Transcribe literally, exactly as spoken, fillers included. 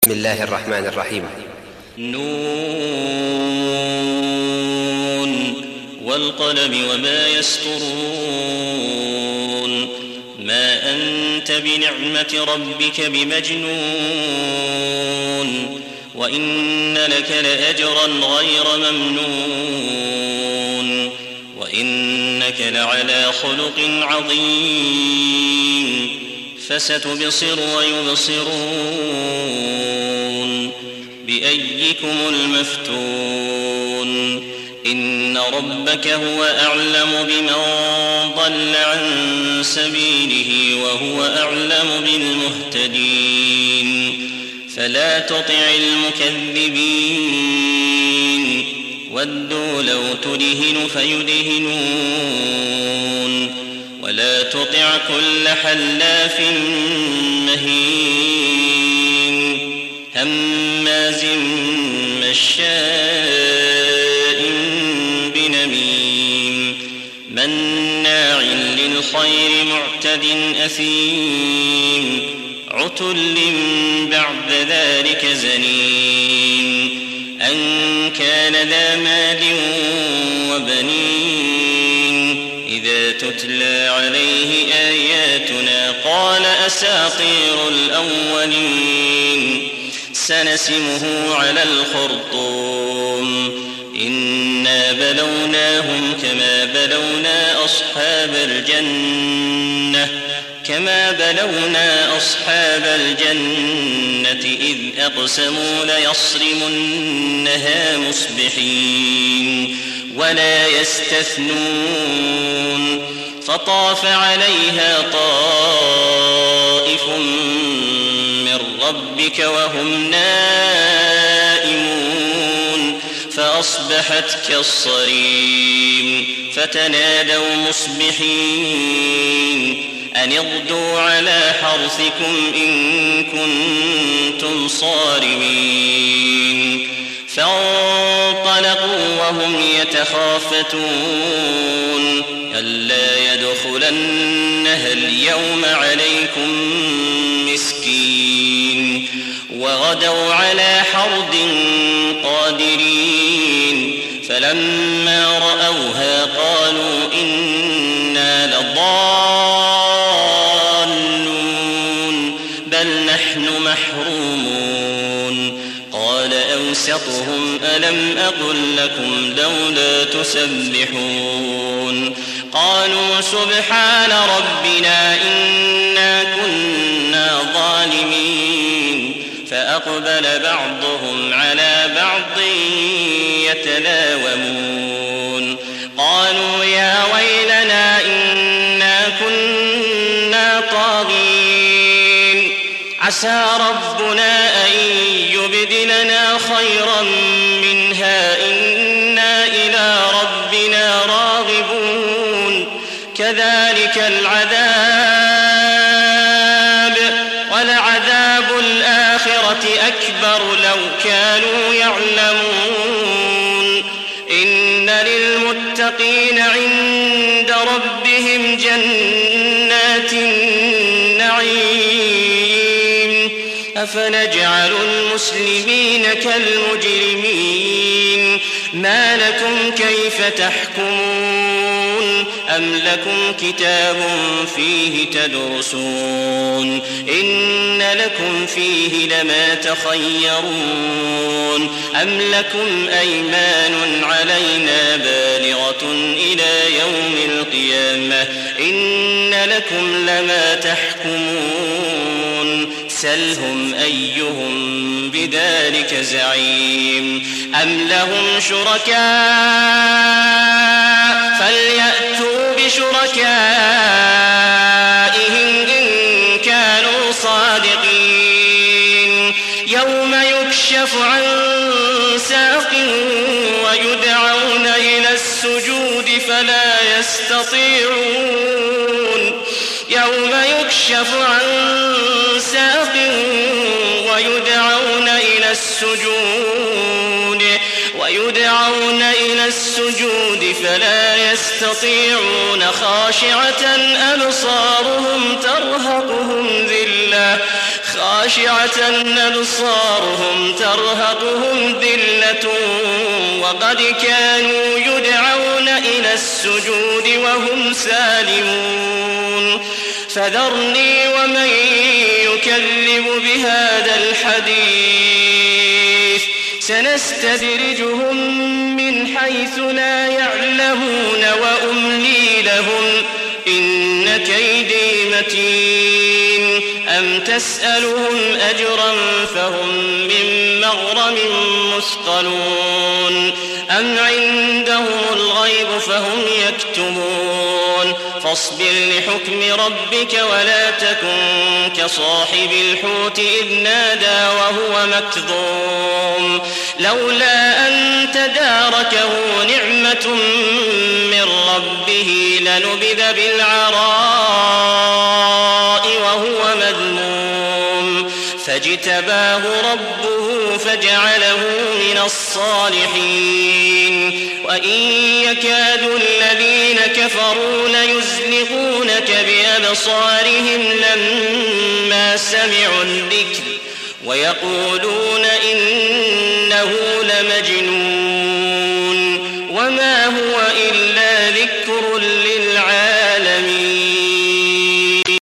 بسم الله الرحمن الرحيم. نون والقلم وما يسطرون ما أنت بنعمة ربك بمجنون وإن لك لأجرا غير ممنون وإنك لعلى خلق عظيم فستبصر ويبصرون بأيكم المفتون إن ربك هو أعلم بمن ضل عن سبيله وهو أعلم بالمهتدين فلا تطع المكذبين ودوا لو تدهن فيدهنون ولا تطع كل حلاف مهين هماز مشاء بنميم مناع للخير معتد أثيم عتل بعد ذلك زنيم أن كان ذا مال وبنين إذا تتلى عليه آياتنا قال أساطير الأولين سنسمه على الخرطوم إنا بلوناهم كما بلونا أصحاب الجنة كما بلونا أصحاب الجنة إذ أقسموا ليصرمنها مصبحين ولا يستثنون فطاف عليها طائف من ربك وهم نائمون فأصبحت كالصريم فتنادوا مصبحين أن اغدوا على حرثكم إن كنتم صارمين فانطلقوا وهم يتخافتون ألا يدخلنها اليوم عليكم مسكين وغدوا على حرد قادرين فلما رأوها قالوا إنا لضالون بل نحن محرومون قال أوسطهم ألم أقل لكم لولا تسبحون قالوا سبحان ربنا إنا كنا ظالمين فأقبل بعضهم على بعض يتلاومون قالوا يا ويلنا إنا كنا طاغين عسى ربنا أن يبدلنا خيرا منها إنا إلى ربنا راغبون كذلك العذاب ولعذاب الآخرة أكبر لو كانوا يعلمون إن للمتقين عند ربهم جنات النعيم أفنجعل المسلمين كالمجرمين ما لكم كيف تحكمون أم لكم كتاب فيه تدرسون إن لكم فيه لما تخيرون أم لكم أيمان علينا بالغة إلى يوم القيامة إن لكم لما تحكمون سلهم أيهم بذلك زعيم أم لهم شركاء فليأتوا بشركائهم إن كانوا صادقين يوم يكشف عن ساق ويدعون إلى السجود فلا يستطيعون يوم يكشف عن ساق ويدعون إلى السجود ويدعون إلى السجود فلا يستطيعون خاشعة أبصارهم ترهقهم ذلة خاشعة أبصارهم ترهقهم ذلة وقد كانوا يدعون إلى السجود وهم سالمون فذرني ومن يكذب بهذا الحديث سنستدرجهم من حيث لا يعلمون وأملي لهم إن كيدي متين أم تسألهم أجرا فهم من مغرم مثقلون أم عندهم الغيب فهم يكتبون فاصبر لحكم ربك ولا تكن كصاحب الحوت إذ نادى وهو مكظوم لولا أن تداركه نعمة من ربه لنبذ بالعراء وهو مذموم فاجتباه ربه فجعله من الصالحين وإن يكاد الذين كفروا ليزلقونك بأبصارهم لما سمعوا الذكر ويقولون إنه لمجنون وما هو إلا